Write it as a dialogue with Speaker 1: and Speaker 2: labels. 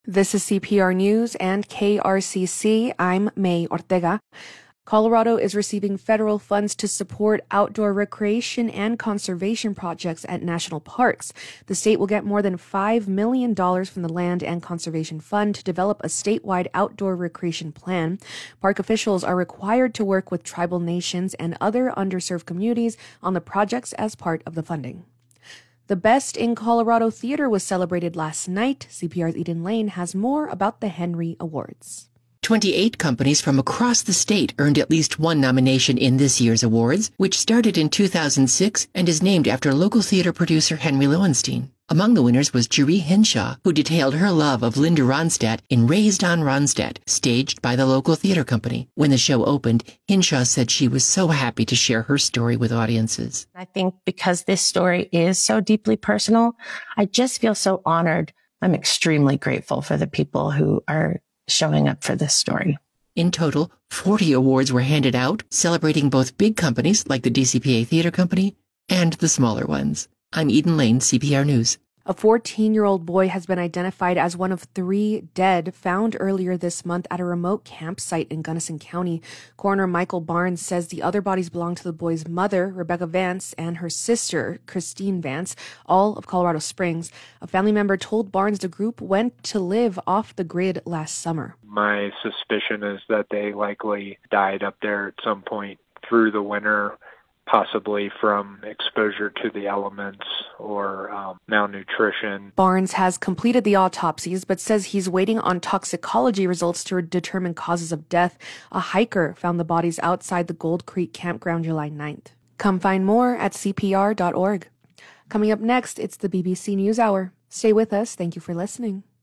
Speaker 1: This is CPR News and KRCC. I'm May Ortega. Colorado is receiving federal funds to support outdoor recreation and conservation projects at national parks. The state will get more than $5 million from the Land and Conservation Fund to develop a statewide outdoor recreation plan. Park officials are required to work with tribal nations and other underserved communities on the projects as part of the funding. The Best in Colorado Theater was celebrated last night. CPR's Eden Lane has more about the Henry Awards.
Speaker 2: 28 companies from across the state earned at least one nomination in this year's awards, which started in 2006 and is named after local theater producer Henry Lowenstein. Among the winners was Jeree Hinshaw, who detailed her love of Linda Ronstadt in Raised on Ronstadt, staged by the local theater company. When the show opened, Hinshaw said she was so happy to share her story with audiences.
Speaker 3: I think because this story is so deeply personal, I just feel so honored. I'm extremely grateful for the people who are showing up for this story.
Speaker 2: In total, 40 awards were handed out, celebrating both big companies like the DCPA Theater Company and the smaller ones. I'm Eden Lane, CPR News.
Speaker 1: A 14-year-old boy has been identified as one of 3 dead found earlier this month at a remote campsite in Gunnison County. Coroner Michael Barnes says the other bodies belong to the boy's mother, Rebecca Vance, and her sister, Christine Vance, all of Colorado Springs. A family member told Barnes the group went to live off the grid last summer.
Speaker 4: My suspicion is that they likely died up there at some point through the winter, possibly from exposure to the elements or malnutrition.
Speaker 1: Barnes has completed the autopsies, but says he's waiting on toxicology results to determine causes of death. A hiker found the bodies outside the Gold Creek campground July 9th. Come find more at cpr.org. Coming up next, it's the BBC NewsHour. Stay with us. Thank you for listening.